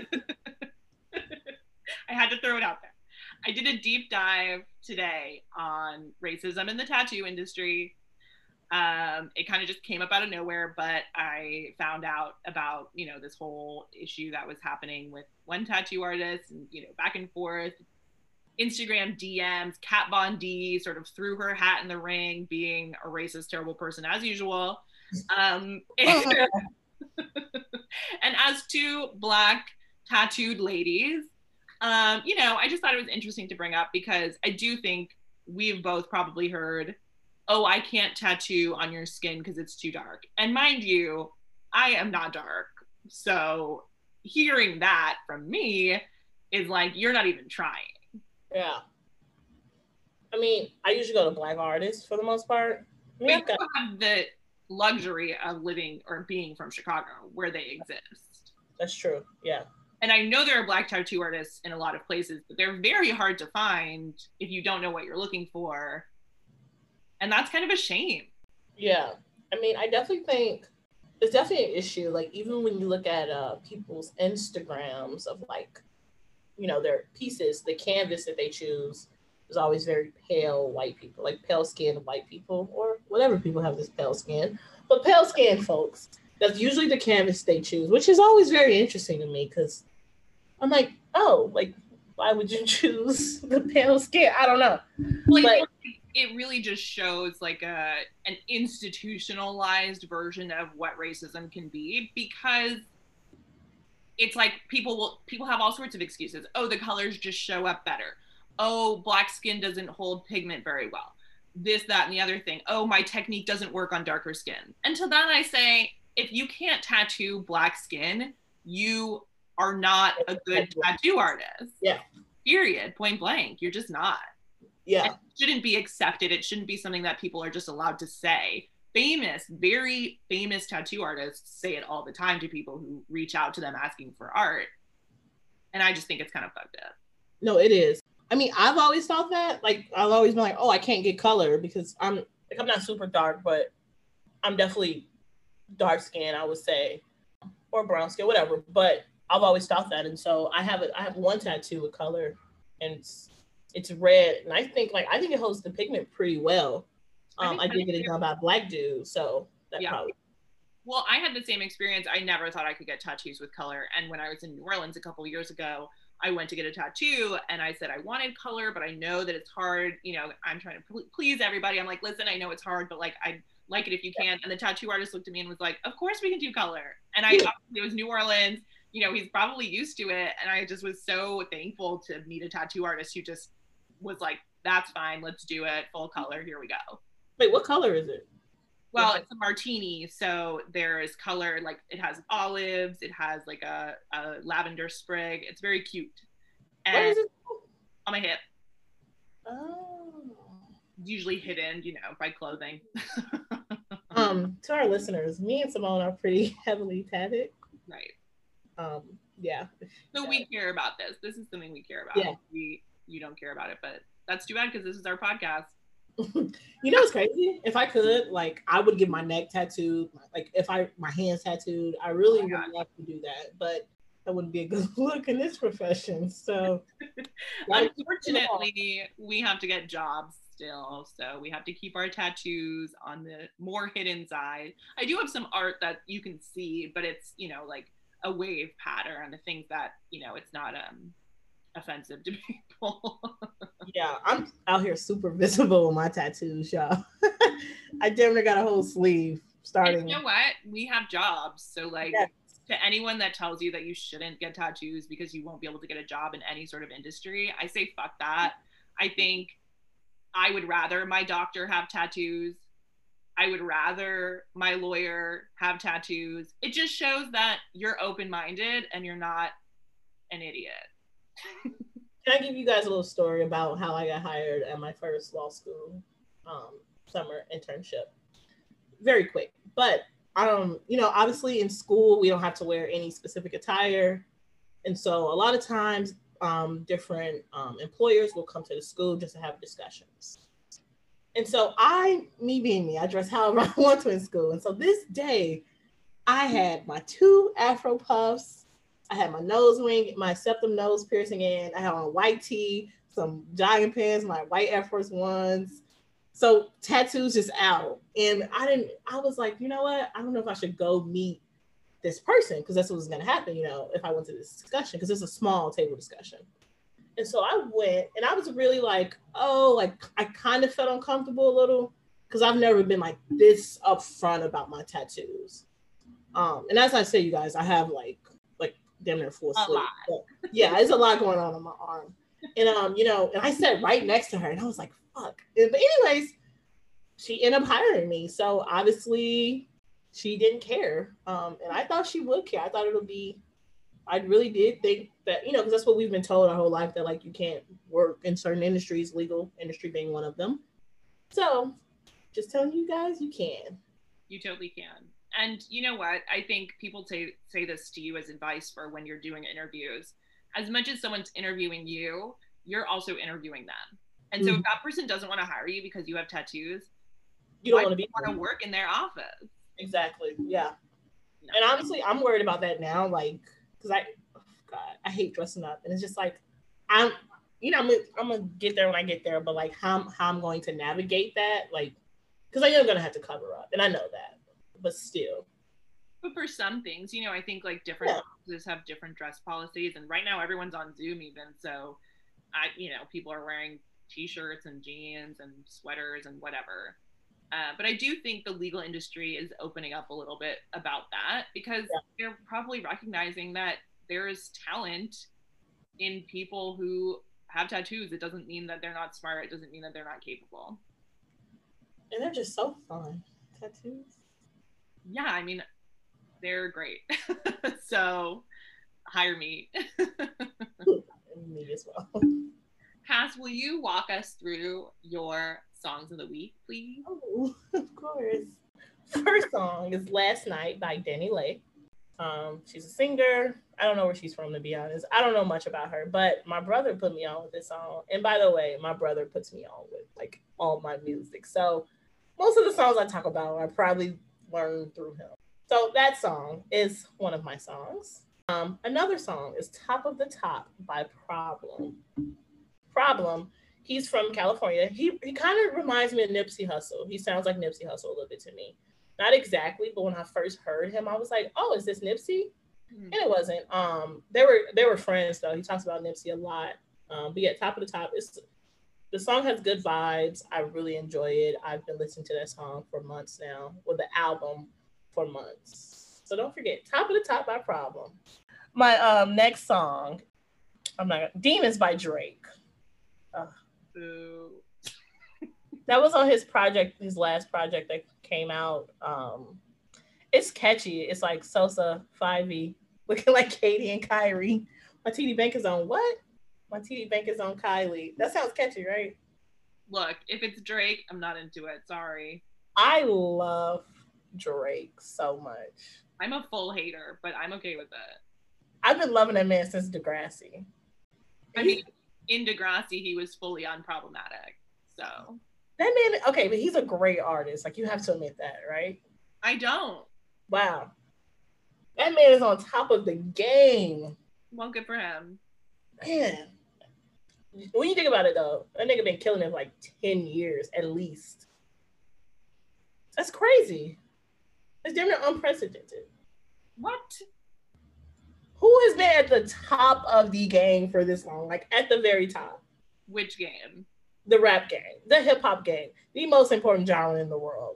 I had to throw it out there. I did a deep dive today on racism in the tattoo industry. Um, it kind of just came up out of nowhere, but I found out about, you know, this whole issue that was happening with one tattoo artist and, you know, back and forth, Instagram D Ms, Kat Von D sort of threw her hat in the ring, being a racist, terrible person as usual. Um, and, and as two Black tattooed ladies, um, you know, I just thought it was interesting to bring up because I do think we've both probably heard, oh, I can't tattoo on your skin because it's too dark. And mind you, I am not dark. So hearing that from me is like, you're not even trying.
Yeah. I mean, I usually go to Black artists for the most part. I mean,
but you have the luxury of living or being from Chicago where they exist.
That's true. Yeah.
And I know there are Black tattoo artists in a lot of places, but they're very hard to find if you don't know what you're looking for. And that's kind of a shame.
Yeah. I mean, I definitely think it's definitely an issue. Like, even when you look at uh, people's Instagrams of, like, you know, their pieces, the canvas that they choose is always very pale white people, like pale skinned white people, or whatever people have this pale skin. But pale skinned folks, that's usually the canvas they choose, which is always very interesting to me because I'm like, oh, like, why would you choose the pale skin? I don't know.
Well,
but
it really just shows like a an institutionalized version of what racism can be, because it's like people will people have all sorts of excuses. Oh, the colors just show up better. Oh, Black skin doesn't hold pigment very well. This, that, and the other thing. Oh, my technique doesn't work on darker skin. And to that I say, if you can't tattoo Black skin, you are not a good tattoo artist.
Yeah.
Period. Point blank. You're just not.
Yeah.
It shouldn't be accepted. It shouldn't be something that people are just allowed to say. Famous, very famous tattoo artists say it all the time to people who reach out to them asking for art. And I just think it's kind of fucked up.
No, it is. I mean, I've always thought that. Like, I've always been like, oh, I can't get color because I'm like, I'm not super dark, but I'm definitely dark skin, I would say, or brown skin, whatever. But I've always thought that, and so I have a, I have one tattoo with color, and it's, it's red, and I think like I think it holds the pigment pretty well. Um, I, I did get it done by a Black dude, so that
yeah.
probably.
Well, I had the same experience. I never thought I could get tattoos with color, and when I was in New Orleans a couple of years ago, I went to get a tattoo, and I said I wanted color, but I know that it's hard. You know, I'm trying to please everybody. I'm like, listen, I know it's hard, but like I like it if you can. And the tattoo artist looked at me and was like, of course we can do color. And I, yeah. It was New Orleans. You know, he's probably used to it. And I just was so thankful to meet a tattoo artist who just was like, that's fine, let's do it, full color, here we go.
Wait, what color is it?
Well, it's a martini, so there is color, like it has olives, it has like a, a lavender sprig. It's very cute. And
where is it?
On my hip.
Oh.
Usually hidden, you know, by clothing.
um, to our listeners, me and Simone are pretty heavily tatted.
Right.
Um, yeah.
So
yeah.
we care about this. This is something we care about.
Yeah.
We you don't care about it, but that's too bad because this is our podcast.
You know what's crazy? If I could, like, I would get my neck tattooed. Like, if I my hands tattooed, I really oh would God. love to do that, but that wouldn't be a good look in this profession. So,
unfortunately, we have to get jobs still, so we have to keep our tattoos on the more hidden side. I do have some art that you can see, but it's, you know, like a wave pattern, the things that, you know, it's not um offensive to people.
Yeah, I'm out here super visible with my tattoos, y'all. I damn near got a whole sleeve starting.
And you know what? We have jobs. So like
yes.
To anyone that tells you that you shouldn't get tattoos because you won't be able to get a job in any sort of industry, I say fuck that. I think I would rather my doctor have tattoos. I would rather my lawyer have tattoos. It just shows that you're open-minded and you're not an idiot.
Can I give you guys a little story about how I got hired at my first law school um, summer internship? Very quick, but um, you know, obviously in school we don't have to wear any specific attire, and so a lot of times um, different um, employers will come to the school just to have discussions. And so I, me being me, I dress however I want to in school. And so this day, I had my two Afro puffs. I had my nose ring, my septum nose piercing in. I had on a white tee, some jogging pants, my white Air Force Ones. So tattoos just out. And I didn't, I was like, you know what? I don't know if I should go meet this person because that's what was going to happen, you know, if I went to this discussion, because it's a small table discussion. And so I went, and I was really like, oh, like I kind of felt uncomfortable a little because I've never been like this upfront about my tattoos. Um, and as I say, you guys, I have like, like damn near full sleeve. Yeah, there's a lot going on on my arm. And um, you know, and I sat right next to her, and I was like, "Fuck." And, but anyways, she ended up hiring me. So obviously, she didn't care, um, and I thought she would care. I thought it would be. I really did think that, you know, because that's what we've been told our whole life, that like you can't work in certain industries, legal industry being one of them. So, just telling you guys, you can.
You totally can. And you know what? I think people say say this to you as advice for when you're doing interviews. As much as someone's interviewing you, you're also interviewing them. And so if
Mhm.
that person doesn't want to hire you because you have tattoos,
You don't
why
want
do
to be
you want to work in their office?
exactly. Yeah.
No.
And honestly, I'm worried about that now, like, because I, oh God, I hate dressing up, and it's just like, I'm, you know, I'm, gonna- I'm gonna get there when I get there, but like, how how I'm going to navigate that, like, because I am gonna have to cover up, and I know that, but still,
But for some things, you know, I think like different
yeah,
offices have different dress policies. And right now everyone's on Zoom even. So I, you know, people are wearing t-shirts and jeans and sweaters and whatever. Uh, but I do think the legal industry is opening up a little bit about that because
yeah.
they're probably recognizing that there is talent in people who have tattoos. It doesn't mean that they're not smart. It doesn't mean that they're not capable.
And they're just so fun. Tattoos.
Yeah, I mean, they're great. So hire me.
Me as well.
Cass, will you walk us through your songs of the week, please?
Oh, of course. First song is "Last Night" by Danny Lay. Um, she's a singer. I don't know where she's from, to be honest. I don't know much about her, but my brother put me on with this song. And by the way, my brother puts me on with like all my music. So most of the songs I talk about, I probably learned through him. So that song is one of my songs. Um, another song is "Top of the Top" by Problem. Problem. He's from California. He he kind of reminds me of Nipsey Hussle. He sounds like Nipsey Hussle a little bit to me. Not exactly, but when I first heard him, I was like, "Oh, is this Nipsey?"
Hmm.
And it wasn't. Um, they were they were friends though. He talks about Nipsey a lot. Um, but yeah, Top of the Top. It's the song has good vibes. I really enjoy it. I've been listening to that song for months now, or the album for months. So don't forget, Top of the Top by Problem. My um next song, I'm not Demons by Drake. Uh,
Boo.
that was on his project, his last project that came out. Um, it's catchy. It's like Sosa, five E, looking like Katie and Kyrie. My T D Bank is on what? My T D Bank is on Kylie. That sounds catchy, right?
Look, if it's Drake, I'm not into it. Sorry.
I love Drake so much.
I'm a full hater, but I'm okay with it.
I've been loving that man since Degrassi.
I
He's,
mean, in Degrassi, he was fully unproblematic. So
that man, okay, but he's a great artist. Like, you have to admit that, right?
I don't.
Wow. That man is on top of the game.
Well, good for him.
Man. When you think about it, though, that nigga been killing it for like ten years at least. That's crazy. It's damn near unprecedented.
What?
Who has been at the top of the game for this long? Like, at the very top.
Which game?
The rap game, the hip hop game, the most important genre in the world.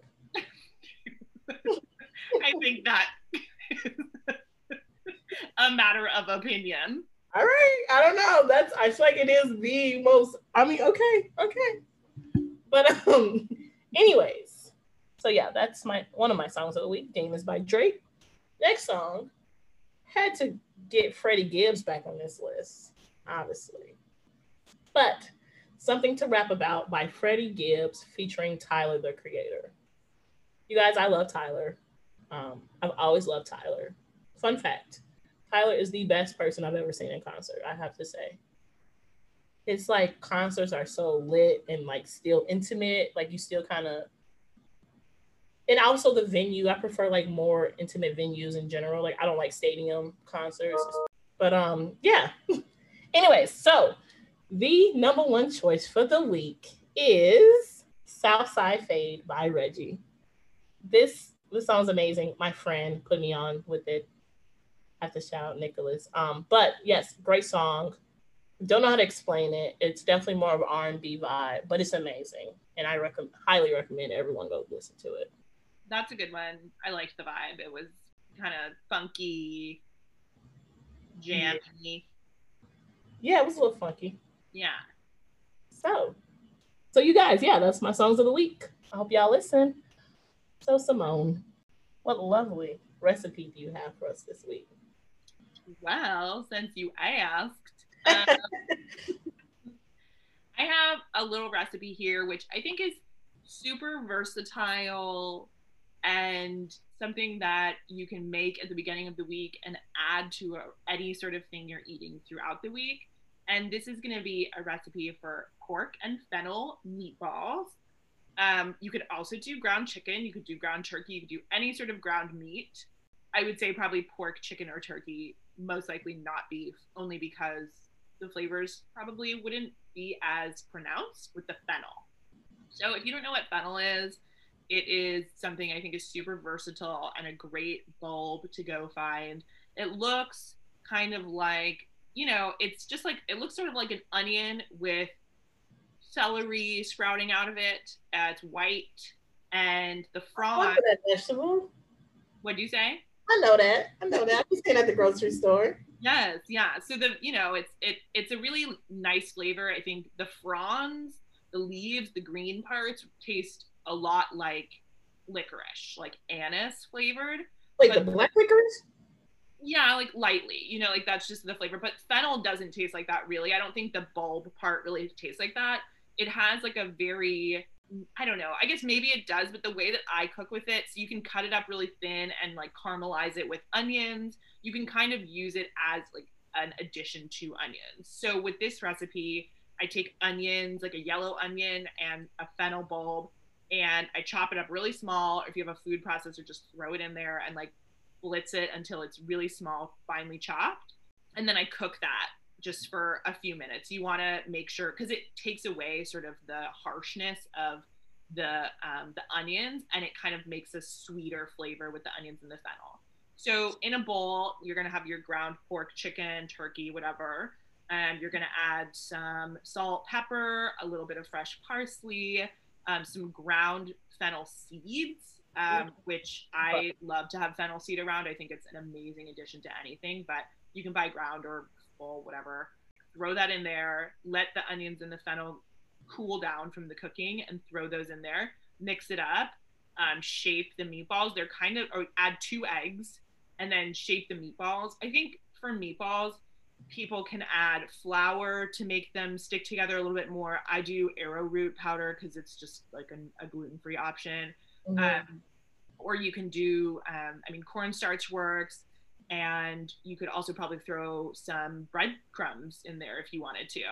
I think that is a matter of opinion.
All right, I don't know. That's I feel like it is the most. I mean, okay, okay, but um, anyways, so yeah, that's my one of my songs of the week. Demons by Drake. Next song had to get Freddie Gibbs back on this list, obviously, but Something to Rap About by Freddie Gibbs featuring Tyler, the Creator. You guys, I love Tyler. Um, I've always loved Tyler. Fun fact, Tyler is the best person I've ever seen in concert, I have to say. It's like concerts are so lit and like still intimate. Like you still kind of, and also the venue. I prefer like more intimate venues in general. Like I don't like stadium concerts. But um, yeah. Anyways, so the number one choice for the week is Southside Fade by Reggie. This this song's amazing. My friend put me on with it. I have to shout out Nicholas. Um, but yes, great song. Don't know how to explain it. It's definitely more of an R and B vibe, but it's amazing, and I rec- highly recommend everyone go listen to it.
That's a good one. I liked the vibe. It was kind of funky,
Yeah.
jammy.
Yeah, it was a little funky.
Yeah.
So, so you guys, yeah, that's my songs of the week. I hope y'all listen. So Simone, what lovely recipe do you have for us this week?
Well, since you asked, um, I have a little recipe here, which I think is super versatile and something that you can make at the beginning of the week and add to a, any sort of thing you're eating throughout the week. And this is going to be a recipe for pork and fennel meatballs. Um, you could also do ground chicken. You could do ground turkey. You could do any sort of ground meat. I would say probably pork, chicken, or turkey, most likely not beef, only because the flavors probably wouldn't be as pronounced with the fennel. So if you don't know what fennel is, it is something I think is super versatile and a great bulb to go find. It looks kind of like, you know, it's just like, it looks sort of like an onion with celery sprouting out of it. Uh, it's white, and the frond.
That vegetable.
What do you say?
I know that. I know that. I've seen at the grocery store.
Yes, yeah. So the you know it's it it's a really nice flavor. I think the fronds, the leaves, the green parts taste a lot like licorice, like anise flavored.
Like but, the black licorice?
Yeah, like lightly. You know, like that's just the flavor. But fennel doesn't taste like that really. I don't think the bulb part really tastes like that. It has like a very, I don't know, I guess maybe it does, but the way that I cook with it, so you can cut it up really thin and like caramelize it with onions. You can kind of use it as like an addition to onions. So with this recipe, I take onions, like a yellow onion and a fennel bulb, and I chop it up really small. If you have a food processor, just throw it in there and like blitz it until it's really small, finely chopped. And then I cook that just for a few minutes. You want to make sure, because it takes away sort of the harshness of the um, the onions, and it kind of makes a sweeter flavor with the onions and the fennel. So in a bowl, you're going to have your ground pork, chicken, turkey, whatever. And you're going to add some salt, pepper, a little bit of fresh parsley, um, some ground fennel seeds, um, which I love to have fennel seed around. I think it's an amazing addition to anything, but you can buy ground or full, whatever. Throw that in there. Let the onions and the fennel cool down from the cooking and throw those in there. Mix it up. Um, shape the meatballs. They're kind of, or add two eggs and then shape the meatballs. I think for meatballs, people can add flour to make them stick together a little bit more. I do arrowroot powder because it's just like a, a gluten-free option. Mm-hmm. Um, or you can do, um, I mean, cornstarch works. And you could also probably throw some breadcrumbs in there if you wanted to.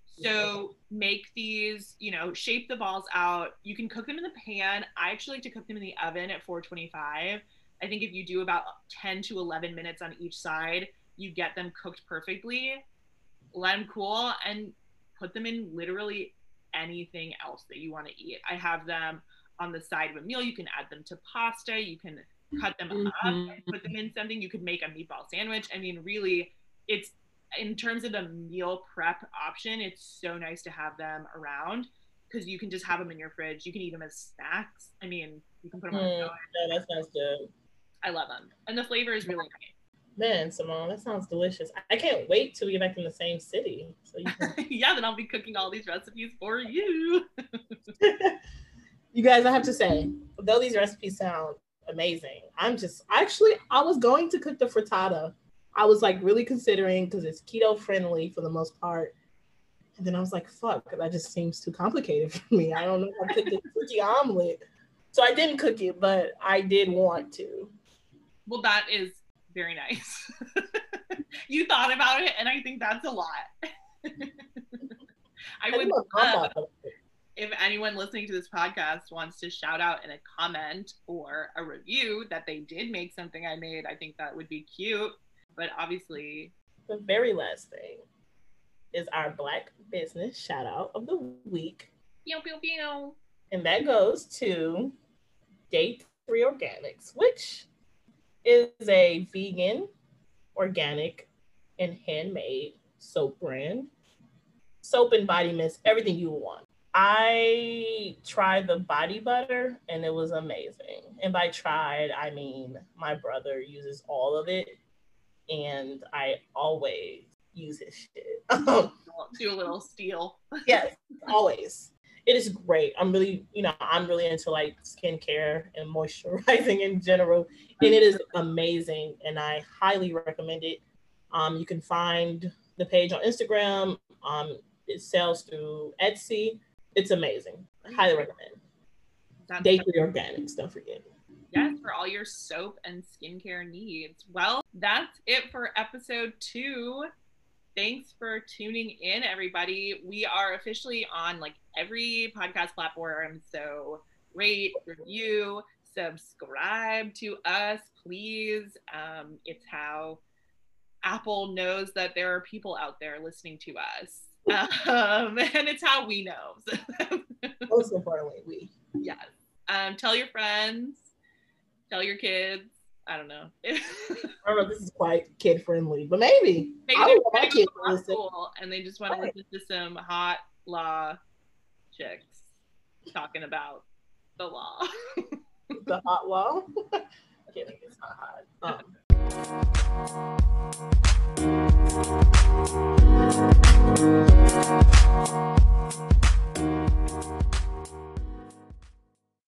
So make these, you know, shape the balls out. You can cook them in the pan. I actually like to cook them in the oven at four twenty-five. I think if you do about ten to eleven minutes on each side, you get them cooked perfectly. Let them cool and put them in literally anything else that you want to eat. I have them on the side of a meal. You can add them to pasta. You can cut them mm-hmm. up and put them in something. You could make a meatball sandwich. I mean, really, it's in terms of the meal prep option, it's so nice to have them around because you can just have them in your fridge. You can eat them as snacks. I mean, you can put them on
mm, yeah, that sounds good.
I love them. And the flavor is really great.
Man, Simone, that sounds delicious. I can't wait till we get back in the same city. So you can...
yeah, then I'll be cooking all these recipes for you.
You guys, I have to say, though these recipes sound amazing, I'm just actually I was going to cook the frittata. I was like really considering because it's keto friendly for the most part, and then I was like, fuck, that just seems too complicated for me. I don't know if I could do turkey omelet, so I didn't cook it, but I did want to.
Well, that is very nice. You thought about it, and I think that's a lot. I, I would love if anyone listening to this podcast wants to shout out in a comment or a review that they did make something I made. I think that would be cute. But obviously,
the very last thing is our Black business shout out of the week.
Pew, pew, pew.
And that goes to Day Three Organics, which is a vegan, organic, and handmade soap brand. Soap and body mist, everything you want. I tried the body butter and it was amazing. And by tried, I mean my brother uses all of it. And I always use his shit. Um,
do a little steal.
Yes, always. It is great. I'm really, you know, I'm really into like skincare and moisturizing in general, and it is amazing, and I highly recommend it. Um, you can find the page on Instagram. Um, it sells through Etsy. It's amazing. Highly recommend.
That's
Day three Organics. Don't forget.
Yes, for all your soap and skincare needs. Well, that's it for episode two. Thanks for tuning in, everybody. We are officially on like every podcast platform. So rate, review, subscribe to us, please. Um, it's how Apple knows that there are people out there listening to us. Um, and it's how we know.
Most importantly, we.
Yes. Um, tell your friends, tell your kids. I don't know.
I don't know if this is quite kid friendly, but maybe.
Maybe
I
they're
want my
going to
kids
go
to
to
listen.
school and they just want to
Right.
listen to some hot law chicks talking about the law.
The hot law. I can't think it's not hot.